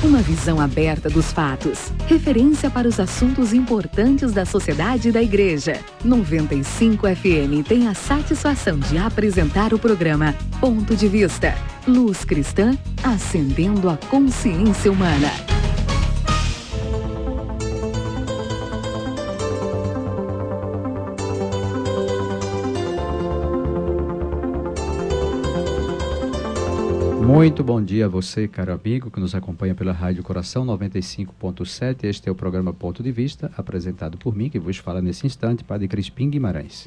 Uma visão aberta dos fatos. Referência para os assuntos importantes da sociedade e da igreja. 95 FM tem a satisfação de apresentar o programa Ponto de Vista. Luz cristã, acendendo a consciência humana. Muito bom dia a você, caro amigo, que nos acompanha pela Rádio Coração 95.7. Este é o programa Ponto de Vista, apresentado por mim, que vos fala nesse instante, Padre Crispim Guimarães.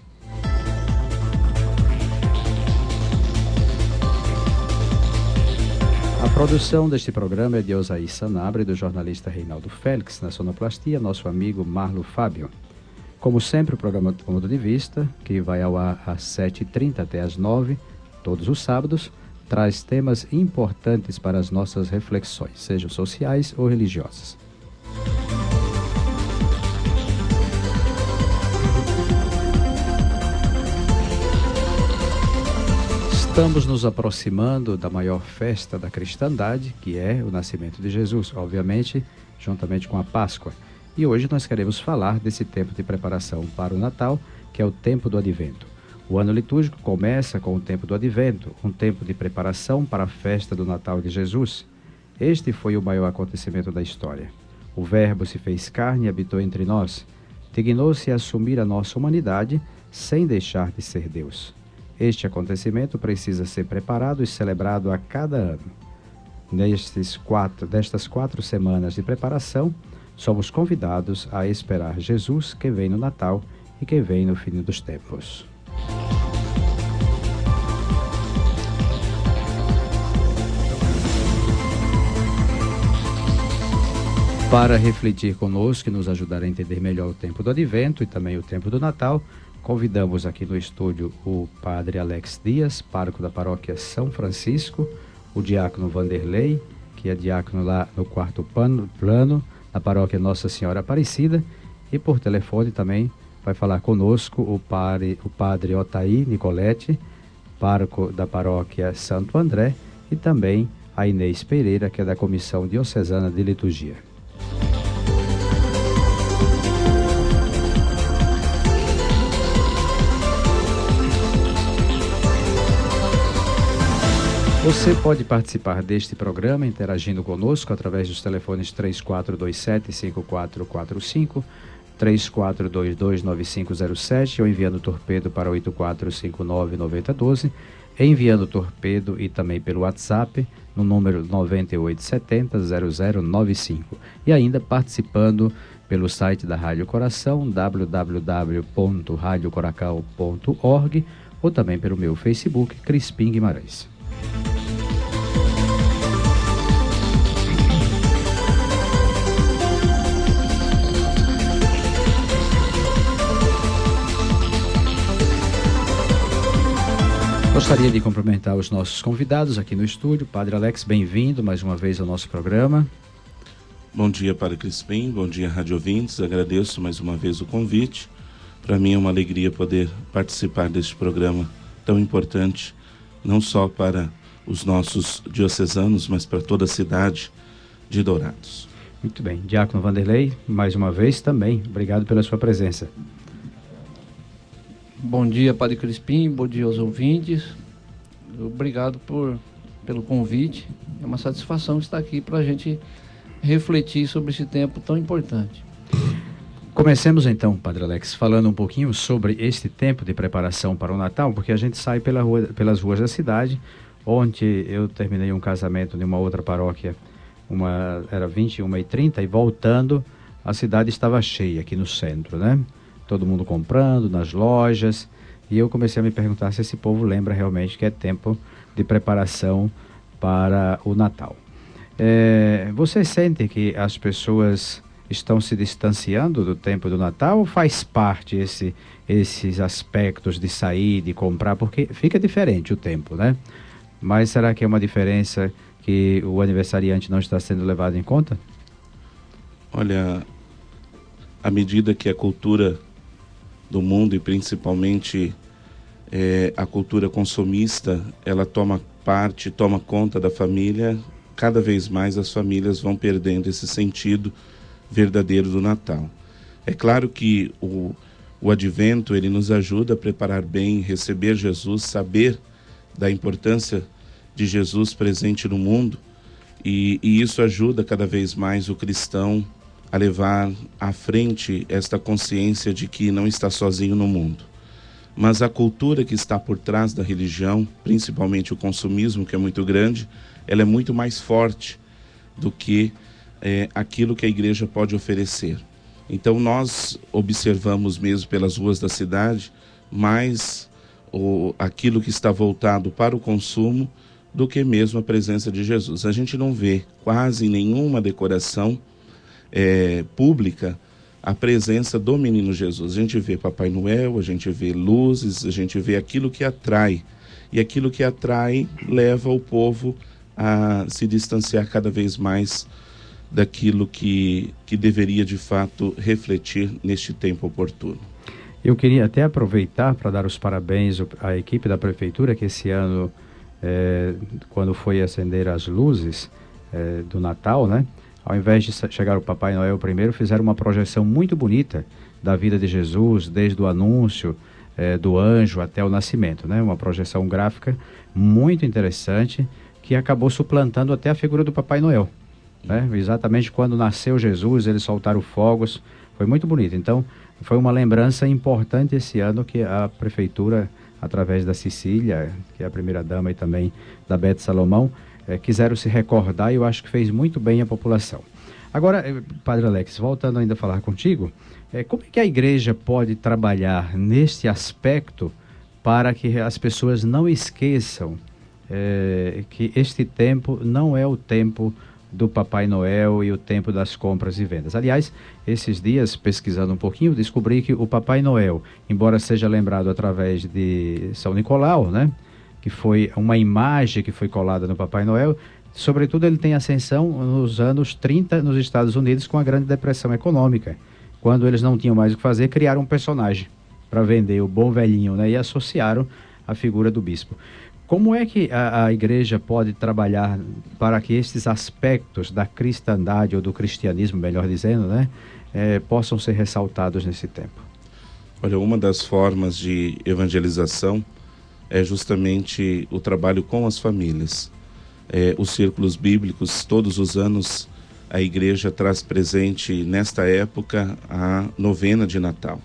A produção deste programa é de Osaí Sanabria e do jornalista Reinaldo Félix, na sonoplastia, nosso amigo Marlo Fábio. Como sempre, o programa Ponto de Vista, que vai ao ar às 7h30 até às 9h, todos os sábados, traz temas importantes para as nossas reflexões, sejam sociais ou religiosas. Estamos nos aproximando da maior festa da cristandade, que é o nascimento de Jesus, obviamente, juntamente com a Páscoa. E hoje nós queremos falar desse tempo de preparação para o Natal, que é o tempo do Advento. O ano litúrgico começa com o tempo do Advento, um tempo de preparação para a festa do Natal de Jesus. Este foi o maior acontecimento da história. O Verbo se fez carne e habitou entre nós. Dignou-se a assumir a nossa humanidade sem deixar de ser Deus. Este acontecimento precisa ser preparado e celebrado a cada ano. Destas 4 semanas de preparação, somos convidados a esperar Jesus, que vem no Natal e que vem no fim dos tempos. Para refletir conosco e nos ajudar a entender melhor o tempo do Advento e também o tempo do Natal, convidamos aqui no estúdio o Padre Alex Dias, pároco da paróquia São Francisco, o diácono Vanderlei, que é diácono lá no 4º plano, na paróquia Nossa Senhora Aparecida, e por telefone também vai falar conosco o padre Otaí Nicolete, pároco da paróquia Santo André, e também a Inês Pereira, que é da Comissão Diocesana de Liturgia. Você pode participar deste programa interagindo conosco através dos telefones 3427-5445, 3422-9507 ou enviando torpedo para 8459-9012, enviando torpedo e também pelo WhatsApp no número 9870-0095 e ainda participando pelo site da Rádio Coração, www.radiocoracal.org ou também pelo meu Facebook, Crispim Guimarães. Gostaria de cumprimentar os nossos convidados aqui no estúdio. Padre Alex, bem-vindo mais uma vez ao nosso programa. Bom dia, Padre Crispim, bom dia, rádio ouvintes. Agradeço mais uma vez o convite. Para mim é uma alegria poder participar deste programa tão importante, não só para os nossos diocesanos, mas para toda a cidade de Dourados. Muito bem. Diácono Vanderlei, mais uma vez também, obrigado pela sua presença. Bom dia, Padre Crispim, bom dia aos ouvintes. Obrigado pelo convite. É uma satisfação estar aqui para a gente refletir sobre esse tempo tão importante. Comecemos então, Padre Alex, falando um pouquinho sobre este tempo de preparação para o Natal, porque a gente sai pelas ruas da cidade. Ontem eu terminei um casamento em uma outra paróquia, era 21h30, e voltando, a cidade estava cheia aqui no centro, né? Todo mundo comprando nas lojas, e eu comecei a me perguntar se esse povo lembra realmente que é tempo de preparação para o Natal. Você sente que as pessoas estão se distanciando do tempo do Natal, ou faz parte esses aspectos de sair, de comprar, porque fica diferente o tempo, né? Mas será que é uma diferença que o aniversariante não está sendo levado em conta? Olha, à medida que a cultura do mundo, e principalmente a cultura consumista, ela toma conta da família, cada vez mais as famílias vão perdendo esse sentido verdadeiro do Natal. É claro que o advento, ele nos ajuda a preparar bem, receber Jesus, saber da importância de Jesus presente no mundo, e isso ajuda cada vez mais o cristão a levar à frente esta consciência de que não está sozinho no mundo. Mas a cultura que está por trás da religião, principalmente o consumismo, que é muito grande, ela é muito mais forte do que aquilo que a igreja pode oferecer. Então nós observamos mesmo pelas ruas da cidade mais aquilo que está voltado para o consumo do que mesmo a presença de Jesus. A gente não vê quase nenhuma decoração pública a presença do menino Jesus. A gente vê Papai Noel, a gente vê luzes, a gente vê aquilo que atrai. E aquilo que atrai leva o povo a se distanciar cada vez mais daquilo que deveria de fato refletir neste tempo oportuno. Eu queria até aproveitar para dar os parabéns à equipe da prefeitura, que esse ano, quando foi acender as luzes do Natal, né? Ao invés de chegar o Papai Noel primeiro, fizeram uma projeção muito bonita da vida de Jesus, desde o anúncio do anjo até o nascimento, né? Uma projeção gráfica muito interessante, que acabou suplantando até a figura do Papai Noel, né? Exatamente quando nasceu Jesus, eles soltaram fogos, foi muito bonito. Então, foi uma lembrança importante esse ano que a prefeitura, através da Cecília, que é a primeira-dama, e também da Beth Salomão, quiseram se recordar, e eu acho que fez muito bem a população. Agora, Padre Alex, voltando ainda a falar contigo, como é que a igreja pode trabalhar neste aspecto para que as pessoas não esqueçam que este tempo não é o tempo do Papai Noel e o tempo das compras e vendas? Aliás, esses dias, pesquisando um pouquinho, descobri que o Papai Noel, embora seja lembrado através de São Nicolau, né, que foi uma imagem que foi colada no Papai Noel, sobretudo ele tem ascensão nos anos 30 nos Estados Unidos, com a Grande Depressão Econômica. Quando eles não tinham mais o que fazer, criaram um personagem para vender, o bom velhinho, né, e associaram a figura do bispo. Como é que a igreja pode trabalhar para que esses aspectos da cristandade, ou do cristianismo, melhor dizendo, né, possam ser ressaltados nesse tempo? Olha, uma das formas de evangelização é justamente o trabalho com as famílias. Os círculos bíblicos, todos os anos, a igreja traz presente, nesta época, a novena de Natal.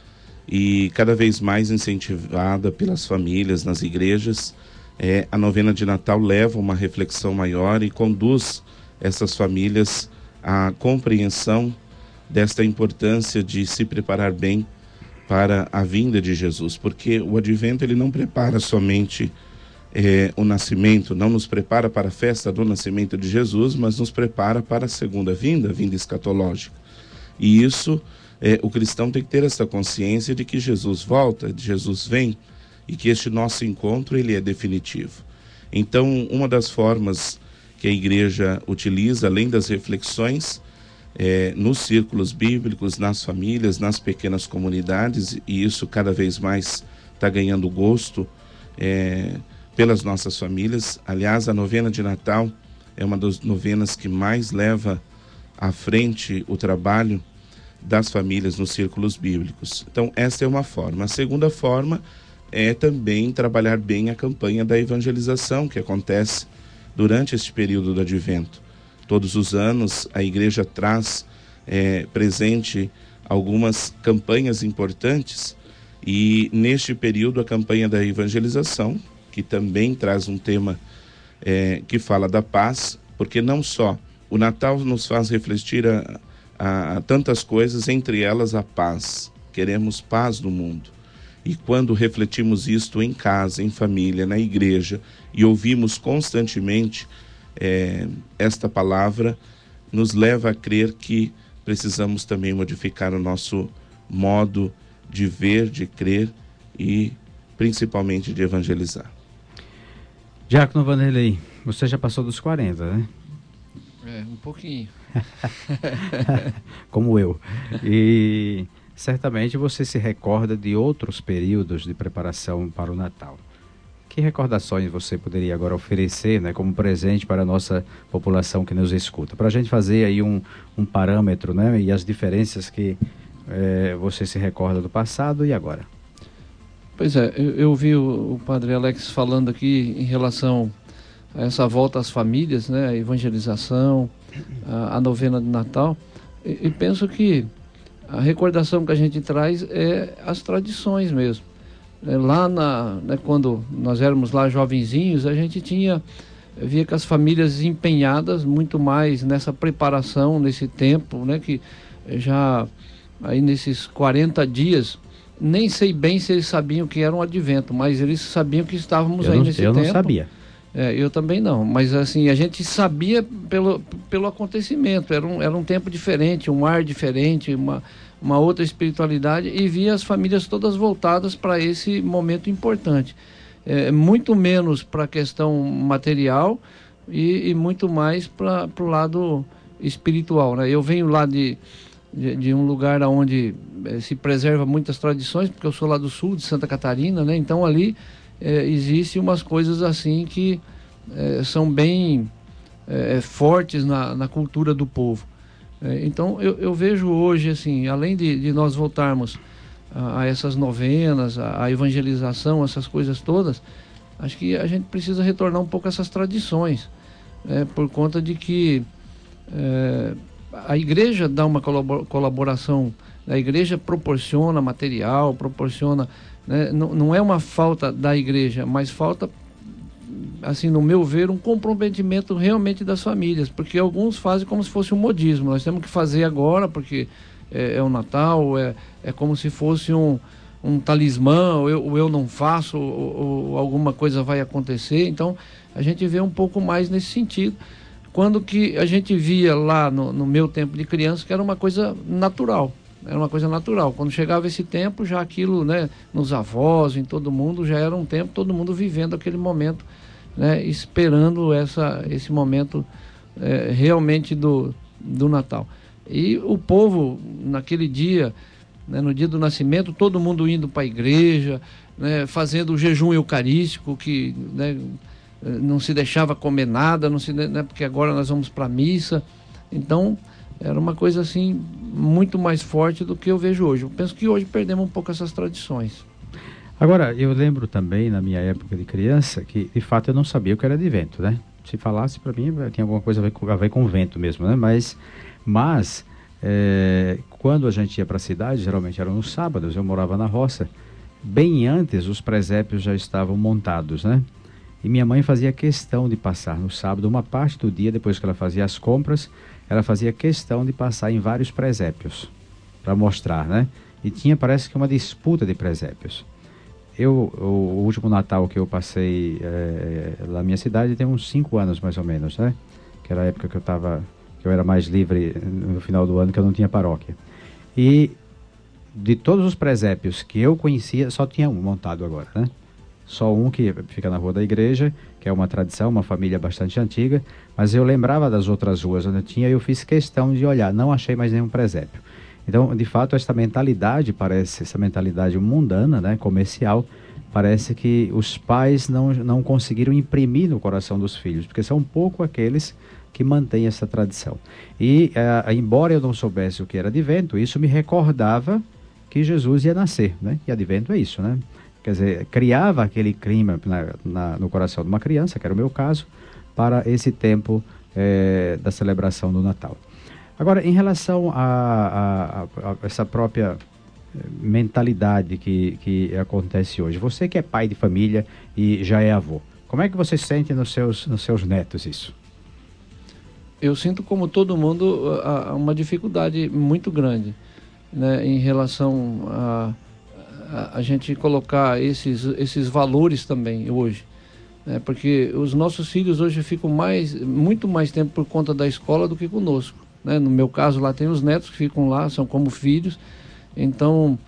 E cada vez mais incentivada pelas famílias nas igrejas, a novena de Natal leva uma reflexão maior e conduz essas famílias à compreensão desta importância de se preparar bem para a vinda de Jesus, porque o advento ele não prepara somente o nascimento, não nos prepara para a festa do nascimento de Jesus, mas nos prepara para a segunda vinda, a vinda escatológica. E isso, o cristão tem que ter essa consciência de que Jesus volta, de Jesus vem, e que este nosso encontro ele é definitivo. Então, uma das formas que a igreja utiliza, além das reflexões, nos círculos bíblicos, nas famílias, nas pequenas comunidades, e isso cada vez mais está ganhando gosto pelas nossas famílias. Aliás, a novena de Natal é uma das novenas que mais leva à frente o trabalho das famílias nos círculos bíblicos. Então, essa é uma forma. A segunda forma é também trabalhar bem a campanha da evangelização que acontece durante este período do Advento. Todos os anos a igreja traz presente algumas campanhas importantes, e neste período a campanha da evangelização, que também traz um tema que fala da paz, porque não só o Natal nos faz refletir a tantas coisas, entre elas a paz. Queremos paz no mundo. E quando refletimos isto em casa, em família, na igreja, e ouvimos constantemente esta palavra, nos leva a crer que precisamos também modificar o nosso modo de ver, de crer e principalmente de evangelizar. Diácono Vanderlei, você já passou dos 40, né? Um pouquinho. Como eu. E certamente você se recorda de outros períodos de preparação para o Natal. que recordações você poderia agora oferecer, né, como presente para a nossa população que nos escuta? Para a gente fazer aí um parâmetro, né, e as diferenças que você se recorda do passado e agora. Pois é, eu vi o Padre Alex falando aqui em relação a essa volta às famílias, né, a evangelização, a novena de Natal, e penso que a recordação que a gente traz é as tradições mesmo. Lá, quando nós éramos lá jovenzinhos, a gente via que as famílias empenhadas muito mais nessa preparação, nesse tempo, né, que já aí nesses 40 dias, nem sei bem se eles sabiam que era um advento, mas eles sabiam que estávamos aí nesse tempo. Eu não sabia. Eu também não, mas assim, a gente sabia pelo acontecimento, era um tempo diferente, um ar diferente, uma outra espiritualidade, e via as famílias todas voltadas para esse momento importante. Muito menos para a questão material e muito mais para o lado espiritual, né? Eu venho lá de um lugar onde se preserva muitas tradições, porque eu sou lá do sul, de Santa Catarina, né? Então ali existem umas coisas assim que são bem fortes na cultura do povo. Então eu vejo hoje, assim, além de nós voltarmos a essas novenas, a evangelização, essas coisas todas, acho que a gente precisa retornar um pouco a essas tradições, por conta de que a igreja dá uma colaboração, a igreja proporciona material, proporciona, né, não é uma falta da igreja, mas falta, assim, no meu ver, um comprometimento realmente das famílias, porque alguns fazem como se fosse um modismo, nós temos que fazer agora porque é o Natal, é como se fosse um talismã, ou eu não faço, ou alguma coisa vai acontecer. Então a gente vê um pouco mais nesse sentido, quando que a gente via lá no meu tempo de criança que era uma coisa natural. Era uma coisa natural. Quando chegava esse tempo, já aquilo, né, nos avós, em todo mundo, já era um tempo, todo mundo vivendo aquele momento, né, esperando esse momento realmente do Natal. E o povo, naquele dia, né, no dia do nascimento, todo mundo indo para a igreja, né, fazendo o jejum eucarístico, que, né, não se deixava comer nada, né, porque agora nós vamos para a missa. Então era uma coisa assim muito mais forte do que eu vejo hoje. Eu penso que hoje perdemos um pouco essas tradições. Agora, eu lembro também, na minha época de criança, que de fato eu não sabia o que era advento, né? Se falasse para mim, tinha alguma coisa a ver com vento mesmo, né? Mas quando a gente ia para a cidade, geralmente eram nos sábados, eu morava na roça, bem antes os presépios já estavam montados, né? E minha mãe fazia questão de passar no sábado, uma parte do dia, depois que ela fazia as compras, ela fazia questão de passar em vários presépios, para mostrar, né? E tinha, parece que, uma disputa de presépios. O último Natal que eu passei na minha cidade tem uns 5 anos, mais ou menos, né? Que era a época que eu era mais livre no final do ano, que eu não tinha paróquia. E de todos os presépios que eu conhecia, só tinha um montado agora, né? Só um que fica na rua da igreja, que é uma tradição, uma família bastante antiga, mas eu lembrava das outras ruas onde tinha e eu fiz questão de olhar, não achei mais nenhum presépio. Então, de fato, essa mentalidade mundana, né, comercial, parece que os pais não conseguiram imprimir no coração dos filhos, porque são pouco aqueles que mantêm essa tradição. E, embora eu não soubesse o que era advento, isso me recordava que Jesus ia nascer, né? E advento é isso, né? Quer dizer, criava aquele clima no coração de uma criança, que era o meu caso, para esse tempo da celebração do Natal. Agora, em relação a essa própria mentalidade que acontece hoje, você que é pai de família e já é avô, como é que você sente nos seus netos isso? Eu sinto, como todo mundo, uma dificuldade muito grande, né, em relação a gente colocar esses valores também hoje, né, porque os nossos filhos hoje ficam muito mais tempo por conta da escola do que conosco, né? No meu caso, lá tem os netos que ficam lá, são como filhos. Então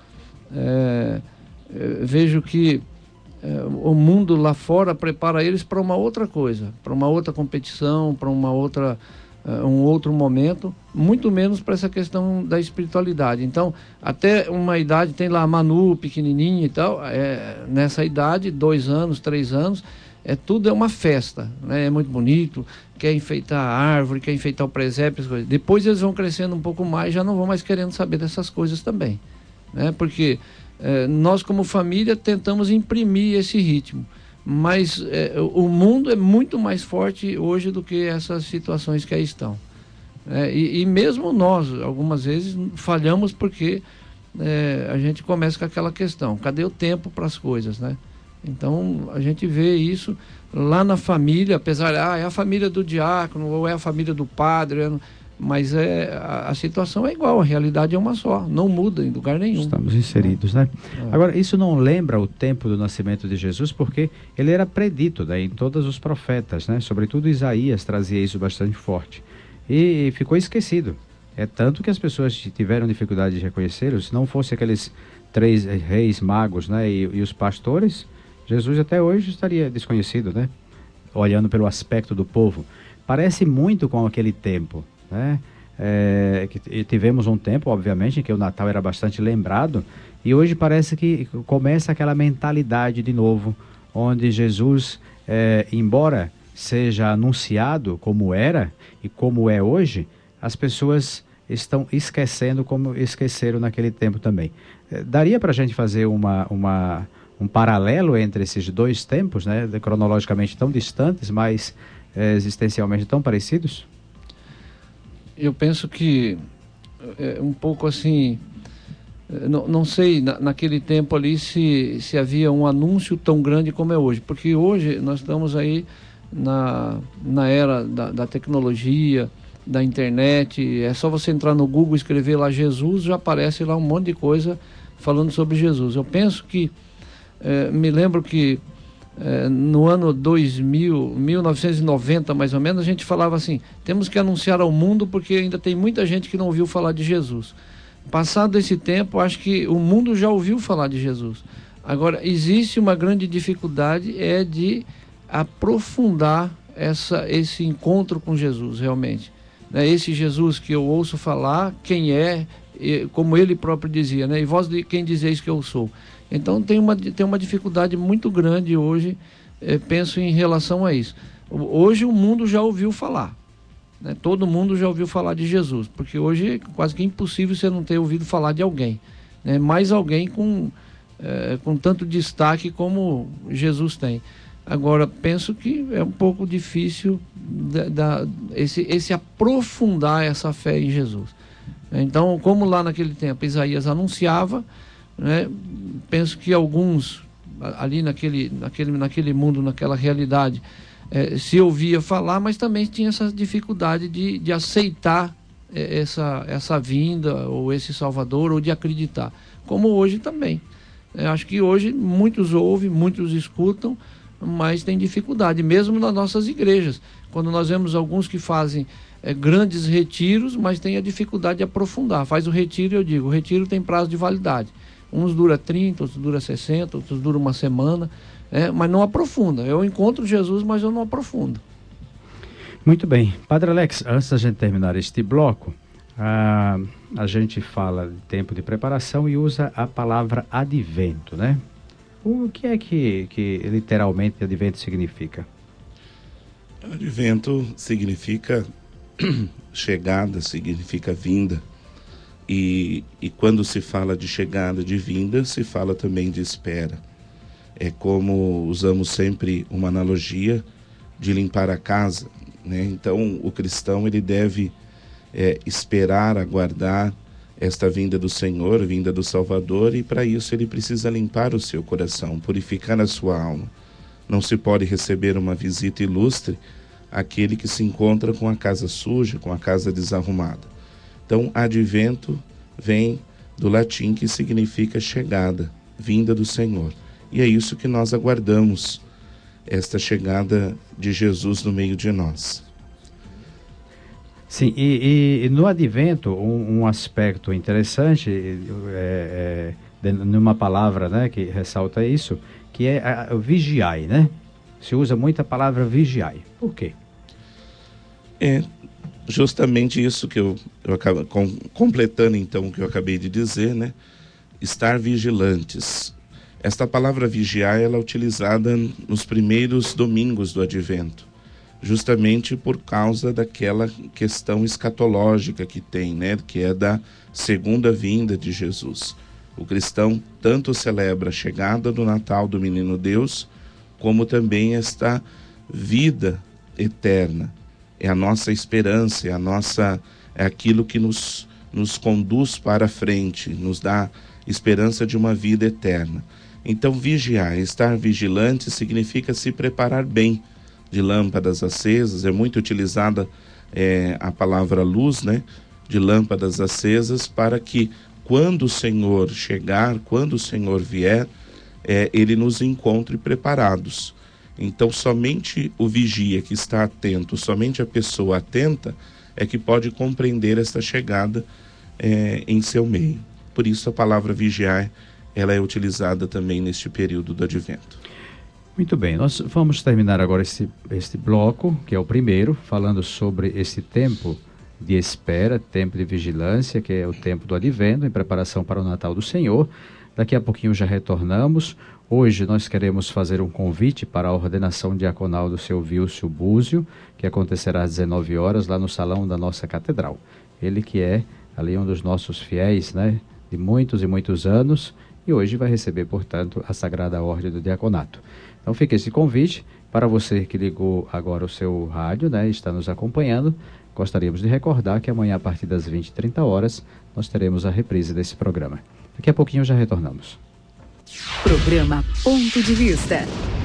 vejo que o mundo lá fora prepara eles para uma outra coisa, para uma outra competição, para uma outra um outro momento, muito menos para essa questão da espiritualidade. Então, até uma idade, tem lá a Manu, pequenininha e tal, nessa idade, 2 anos, 3 anos, tudo é uma festa, né? É muito bonito, quer enfeitar a árvore, quer enfeitar o presépio, as coisas. Depois eles vão crescendo um pouco mais, já não vão mais querendo saber dessas coisas também, né? Porque nós como família tentamos imprimir esse ritmo, mas o mundo é muito mais forte hoje do que essas situações que aí estão. E mesmo nós, algumas vezes, falhamos porque a gente começa com aquela questão, cadê o tempo para as coisas, né? Então a gente vê isso lá na família, apesar é a família do diácono ou é a família do padre, mas a situação é igual, a realidade é uma só, não muda em lugar nenhum. Estamos inseridos, né? Agora, isso não lembra o tempo do nascimento de Jesus, porque ele era predito, né, em todos os profetas, né? Sobretudo Isaías trazia isso bastante forte. E ficou esquecido. É tanto que as pessoas tiveram dificuldade de reconhecê-lo. Se não fosse aqueles 3 reis magos, né, e os pastores, Jesus até hoje estaria desconhecido, né? Olhando pelo aspecto do povo. Parece muito com aquele tempo, né? Que tivemos um tempo, obviamente, em que o Natal era bastante lembrado, e hoje parece que começa aquela mentalidade de novo, onde Jesus, embora seja anunciado como era e como é hoje, as pessoas estão esquecendo como esqueceram naquele tempo também. Daria para a gente fazer um paralelo entre esses 2 tempos, né, cronologicamente tão distantes, mas existencialmente tão parecidos? Eu penso que um pouco assim, não sei naquele tempo ali se havia um anúncio tão grande como é hoje, porque hoje nós estamos aí na era da tecnologia, da internet. É só você entrar no Google, escrever lá Jesus, já aparece lá um monte de coisa falando sobre Jesus. Eu penso que me lembro que no ano 2000, 1990 mais ou menos, a gente falava assim, temos que anunciar ao mundo porque ainda tem muita gente que não ouviu falar de Jesus. Passado esse tempo, acho que o mundo já ouviu falar de Jesus. Agora, existe uma grande dificuldade, de aprofundar esse encontro com Jesus realmente. Esse Jesus que eu ouço falar, quem é, como ele próprio dizia, né? E vós de quem dizeis que eu sou. Então tem uma dificuldade muito grande hoje, penso em relação a isso. Hoje o mundo já ouviu falar, né? Todo mundo já ouviu falar de Jesus, porque hoje é quase que impossível você não ter ouvido falar de alguém, né? Mais alguém com tanto destaque como Jesus tem. Agora, penso que é um pouco difícil esse aprofundar essa fé em Jesus. Então, como lá naquele tempo Isaías anunciava, né, penso que alguns ali naquele mundo, naquela realidade, se ouvia falar, mas também tinha essa dificuldade de aceitar essa vinda, ou esse Salvador, ou de acreditar, como hoje também. Acho que hoje muitos ouvem, muitos escutam, mas tem dificuldade, mesmo nas nossas igrejas, quando nós vemos alguns que fazem grandes retiros, mas tem a dificuldade de aprofundar. Faz o retiro, eu digo, o retiro tem prazo de validade. Uns dura 30, outros dura 60, outros dura uma semana, mas não aprofunda. Eu encontro Jesus, mas eu não aprofundo. Muito bem. Padre Alex, antes da gente terminar este bloco, a gente fala de tempo de preparação e usa a palavra advento, né? O que é que literalmente advento significa? Advento significa chegada, significa vinda. E quando se fala de chegada, de vinda, se fala também de espera. É como usamos sempre uma analogia de limpar a casa, né? Então o cristão ele deve esperar, aguardar esta vinda do Senhor, vinda do Salvador, e para isso ele precisa limpar o seu coração, purificar a sua alma. Não se pode receber uma visita ilustre àquele que se encontra com a casa suja, com a casa desarrumada. Então, advento vem do latim, que significa chegada, vinda do Senhor. E é isso que nós aguardamos, esta chegada de Jesus no meio de nós. Sim, e no advento, um aspecto interessante, numa palavra, né, que ressalta isso, que é vigiai, né? Se usa muito a palavra vigiai. Por quê? justamente isso que eu acabo completando então o que eu acabei de dizer, né? Estar vigilantes. Esta palavra vigiar, ela é utilizada nos primeiros domingos do Advento, justamente por causa daquela questão escatológica que tem, né? Que é da segunda vinda de Jesus. O cristão tanto celebra a chegada do Natal do Menino Deus, como também esta vida eterna. É a nossa esperança, é aquilo que nos conduz para a frente, nos dá esperança de uma vida eterna. Então, vigiar, estar vigilante, significa se preparar bem, de lâmpadas acesas. É muito utilizada a palavra luz, né? De lâmpadas acesas, para que quando o Senhor chegar, quando o Senhor vier, Ele nos encontre preparados. Então, somente o vigia que está atento, somente a pessoa atenta é que pode compreender esta chegada em seu meio. Por isso a palavra vigiar, ela é utilizada também neste período do Advento. Muito bem, nós vamos terminar agora este bloco, que é o primeiro, falando sobre esse tempo de espera, tempo de vigilância, que é o tempo do Advento, em preparação para o Natal do Senhor. Daqui a pouquinho já retornamos. Hoje nós queremos fazer um convite para a ordenação diaconal do seu Vilcio Búzio, que acontecerá às 19 horas lá no salão da nossa catedral. Ele que é ali um dos nossos fiéis, né, de muitos e muitos anos, e hoje vai receber, portanto, a Sagrada Ordem do Diaconato. Então fica esse convite para você que ligou agora o seu rádio, né, e está nos acompanhando. Gostaríamos de recordar que amanhã, a partir das 20h30, nós teremos a reprise desse programa. Daqui a pouquinho já retornamos. Programa Ponto de Vista.